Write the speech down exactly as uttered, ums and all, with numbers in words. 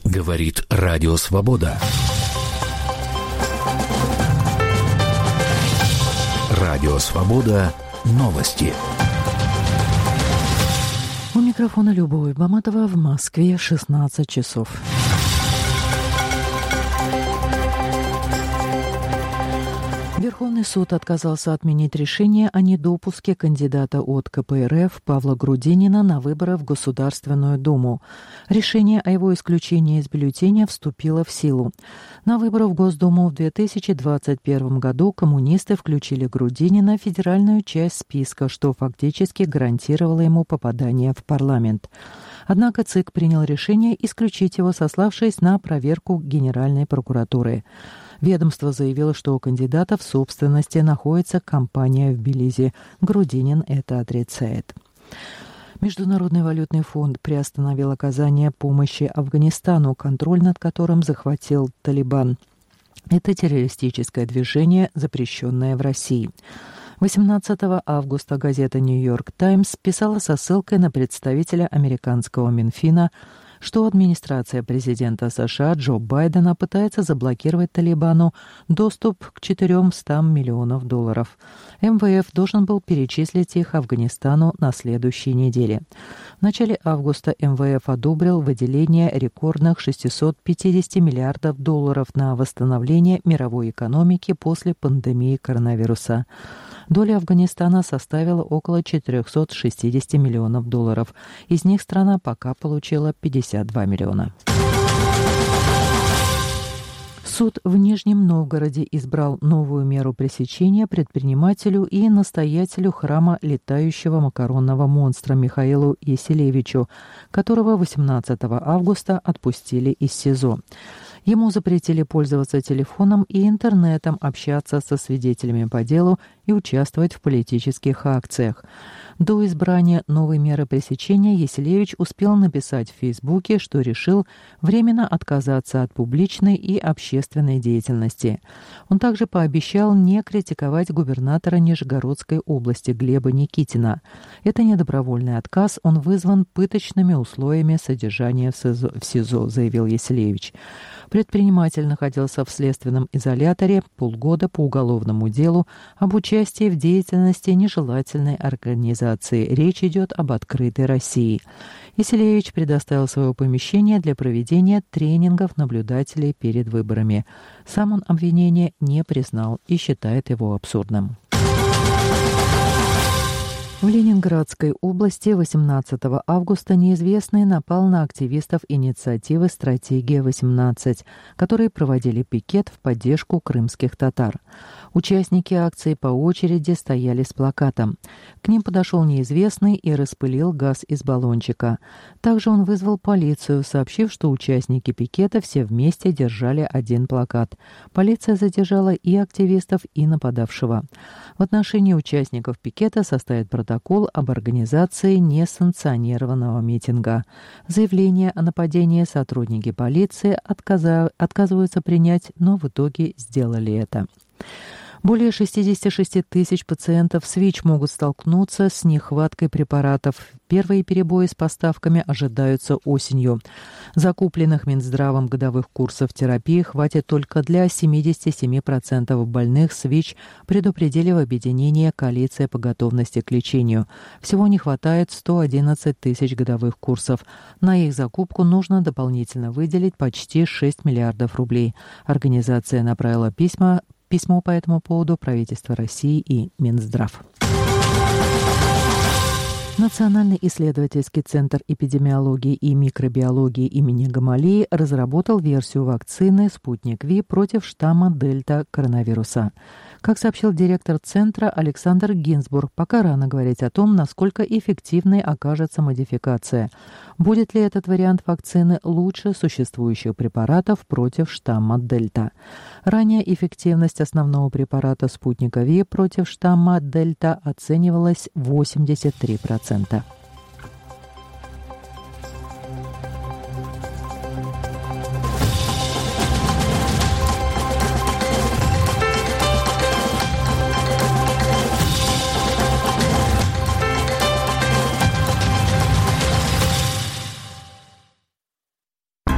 Говорит Радио Свобода. Радио Свобода. Новости. У микрофона Любовь Баматова. В Москве шестнадцать часов. Верховный суд отказался отменить решение о недопуске кандидата от ка пэ эр эф Павла Грудинина на выборы в Государственную Думу. Решение о его исключении из бюллетеня вступило в силу. На выборы в Госдуму в две тысячи двадцать первом году коммунисты включили Грудинина в федеральную часть списка, что фактически гарантировало ему попадание в парламент. Однако ЦИК принял решение исключить его, сославшись на проверку Генеральной прокуратуры. Ведомство заявило, что у кандидата в собственности находится компания в Тбилиси. Грудинин это отрицает. Международный валютный фонд приостановил оказание помощи Афганистану, контроль над которым захватил Талибан. Это террористическое движение, запрещенное в России. восемнадцатого августа газета «Нью-Йорк Таймс» писала со ссылкой на представителя американского Минфина, что администрация президента США Джо Байдена пытается заблокировать Талибану доступ к четырёмстам миллионов долларов. эм вэ эф должен был перечислить их Афганистану на следующей неделе. В начале августа эм вэ эф одобрил выделение рекордных шестисот пятидесяти миллиардов долларов на восстановление мировой экономики после пандемии коронавируса. Доля Афганистана составила около четырехсот шестидесяти миллионов долларов. Из них страна пока получила пятьдесят два миллиона. Суд в Нижнем Новгороде избрал новую меру пресечения предпринимателю и настоятелю храма летающего макаронного монстра Михаилу Яселевичу, которого восемнадцатого августа отпустили из СИЗО. Ему запретили пользоваться телефоном и интернетом, общаться со свидетелями по делу и участвовать в политических акциях. До избрания новой меры пресечения Яселевич успел написать в Фейсбуке, что решил временно отказаться от публичной и общественной деятельности. Он также пообещал не критиковать губернатора Нижегородской области Глеба Никитина. Это не добровольный отказ, он вызван пыточными условиями содержания в СИЗО, в СИЗО, заявил Яселевич. Предприниматель находился в следственном изоляторе полгода по уголовному делу об участии в деятельности нежелательной организации. Речь идет об «Открытой России». Яселевич предоставил свое помещение для проведения тренингов наблюдателей перед выборами. Сам он обвинение не признал и считает его абсурдным. В Ленинградской области восемнадцатого августа неизвестный напал на активистов инициативы «Стратегия-восемнадцать», которые проводили пикет в поддержку крымских татар. Участники акции по очереди стояли с плакатом. К ним подошел неизвестный и распылил газ из баллончика. Также он вызвал полицию, сообщив, что участники пикета все вместе держали один плакат. Полиция задержала и активистов, и нападавшего. В отношении участников пикета составят протокол об организации несанкционированного митинга. Заявление о нападении сотрудники полиции отказа... отказываются принять, но в итоге сделали это. Более шестьдесят шесть тысяч пациентов с ВИЧ могут столкнуться с нехваткой препаратов. Первые перебои с поставками ожидаются осенью. Закупленных Минздравом годовых курсов терапии хватит только для семидесяти семи процентов больных с ВИЧ, предупредили в объединении «Коалиция по готовности к лечению». Всего не хватает сто одиннадцать тысяч годовых курсов. На их закупку нужно дополнительно выделить почти шесть миллиардов рублей. Организация направила письма Письмо по этому поводу правительства России и Минздрав. Национальный исследовательский центр эпидемиологии и микробиологии имени Гамалеи разработал версию вакцины «Спутник Ви» против штамма Дельта коронавируса. Как сообщил директор центра Александр Гинзбург, пока рано говорить о том, насколько эффективной окажется модификация. Будет ли этот вариант вакцины лучше существующих препаратов против штамма Дельта? Ранее эффективность основного препарата «Спутника Ви» против штамма Дельта оценивалась восемьдесят три процента.